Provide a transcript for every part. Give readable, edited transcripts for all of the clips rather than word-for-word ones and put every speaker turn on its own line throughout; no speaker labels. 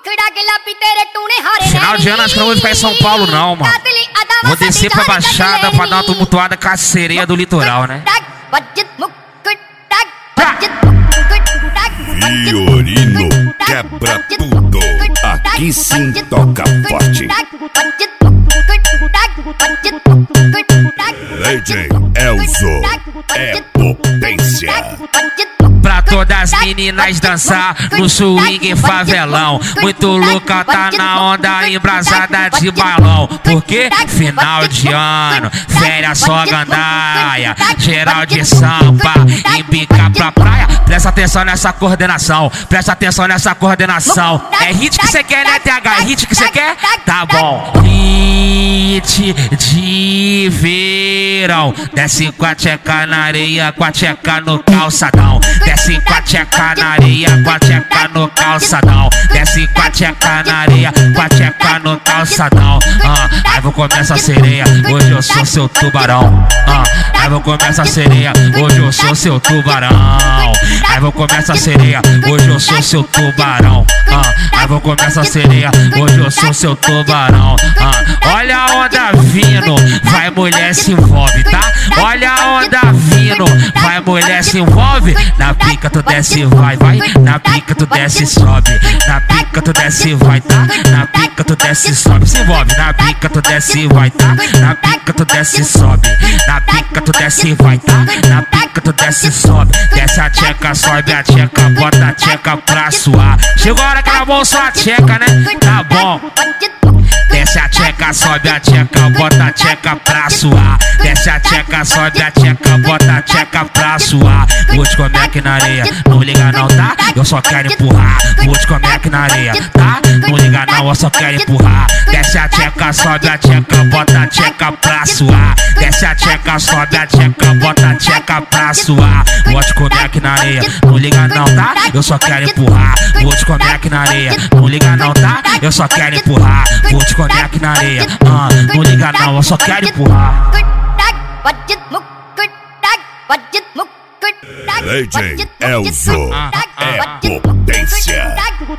Final de ano acho que não vou ficar em São Paulo não, mano. Vou descer pra Baixada pra dar uma tumultuada com a sereia do litoral, né?
Fiorino quebra tudo. Aqui sim toca forte. DJ Elzo é potência.
Pra todas as meninas dançar no swing favelão. Muito louca, tá na onda embrasada de balão. Porque final de ano, férias só gandaia. Geral de sampa, embica pra praia. Presta atenção nessa coordenação, presta atenção nessa coordenação. É hit que cê quer, né, TH? É hit que cê quer? Tá bom. Hit de verão. Desce com a tcheca na areia, com a tcheca no calçadão. Desce com a tcheca na areia, com a tcheca no calçadão. Desce com a tcheca na areia, com a tcheca no calçadão. Aí vou comer essa sereia, hoje eu sou seu tubarão. Aí vou comer essa sereia, hoje eu sou seu tubarão. Aí vou comer essa sereia, hoje eu sou seu tubarão. Aí vou comer essa sereia, hoje eu sou seu tubarão. Olha a onda vindo, vai mulher se envolve, tá? Olha a onda vindo, vai mulher se envolve. Na pica tu desce vai, vai. Na pica tu desce e sobe. Na pica tu desce vai, tá? Na pica tu desce e sobe. Se envolve. Na pica tu desce vai, tá? Na pica tu desce e sobe. Na pica tu desce vai, tá? Na pica tu desce e sobe. Desce a tcheca, sobe a tcheca, bota a tcheca pra suar. Chegou a hora que ela mão só a tcheca, né? Tá bom. Desce a tcheca, sobe a tcheca, bota a tcheca pra suar. Desce a tcheca, sobe a tcheca, bota a tcheca pra suar. Vou te comer aqui na areia, não liga não, tá? Eu só quero empurrar. Vou te comer aqui na areia, tá? Não liga não, eu só quero empurrar. Desce a tcheca, sobe a tcheca, bota a tcheca pra suar. Desce a tcheca, sobe a tcheca, bota a tcheca pra suar. Vou te comer aqui na areia, não liga não, tá? Eu só quero empurrar. Vou te comer aqui na areia, não liga não, tá? Eu só quero empurrar. Vou te comer aqui na areia, não liga não, eu só quero empurrar.
DJ Elzo é potência.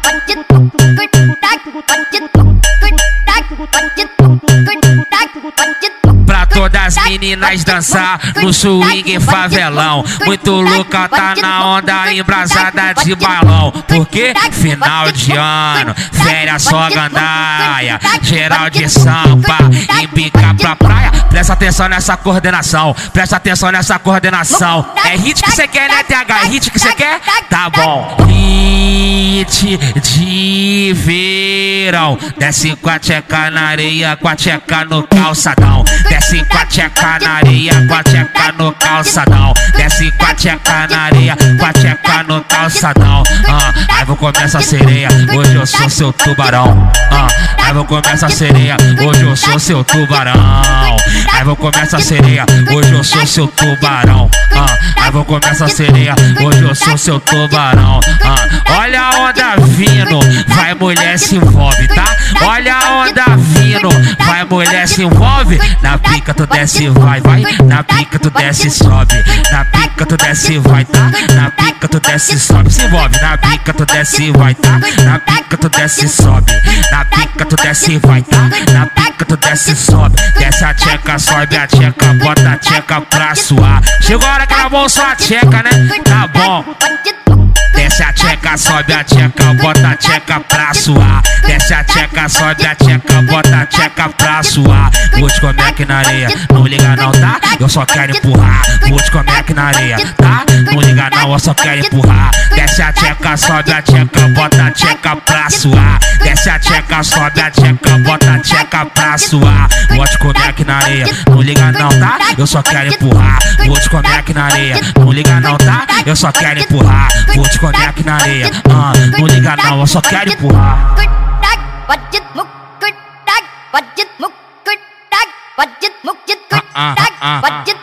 Pra todas as meninas dançar no swing favelão. Muito louca, tá na onda embrasada de balão. Porque final de ano, férias só gandaia. Geral de sampa, embica pra praia. Presta atenção nessa coordenação, presta atenção nessa coordenação. É hit que cê quer, né, TH? É hit que cê quer? Tá bom. Hit de verão. Desce com a tcheca na areia, com a tcheca no calçadão. Desce com a tcheca na areia, com a tcheca no calçadão. Desce com a tcheca na areia, com a tcheca no calçadão. Aí vou comer essa sereia, hoje eu sou seu tubarão. Aí vou comer essa sereia, hoje eu sou seu tubarão. Aí vou comer essa sereia, hoje eu sou seu tubarão. Aí vou comer essa sereia, hoje eu sou seu tubarão. Olha a onda vindo, vai mulher se envolve, tá? Olha a onda vindo, vai mulher se envolve. Na pica tu desce vai, vai. Na pica tu desce e sobe. Na pica tu desce vai, tá? Na pica tu desce e sobe. Se envolve. Na pica tu desce vai, tá? Na pica tu desce e sobe. Na pica tu desce vai, tá? Na pica tu desce e sobe. Desce a tcheca, sobe a tcheca, bota a tcheca pra suar. Chegou a hora que ela mão só a tcheca, né? Tá bom. Desce a tcheca, sobe a tcheca, bota a tcheca pra suar. Desce a tcheca, sobe a tcheca, bota a tcheca pra suar. Vou te comer aqui na areia, não liga não, tá? Eu só quero empurrar. Vou te comer aqui na areia, tá? Não liga não, eu só quero empurrar. Desce a tcheca, sobe a tcheca, bota a tcheca pra suar. Desce a tcheca, sobe a tcheca, bota a tcheca pra suar. Vou te comer aqui na areia, não liga não, tá? Eu só quero empurrar. Vou te comer aqui na areia, não liga não, tá? Eu só quero empurrar. Vou te comer aqui na areia, não liga não, eu só quero empurrar.
What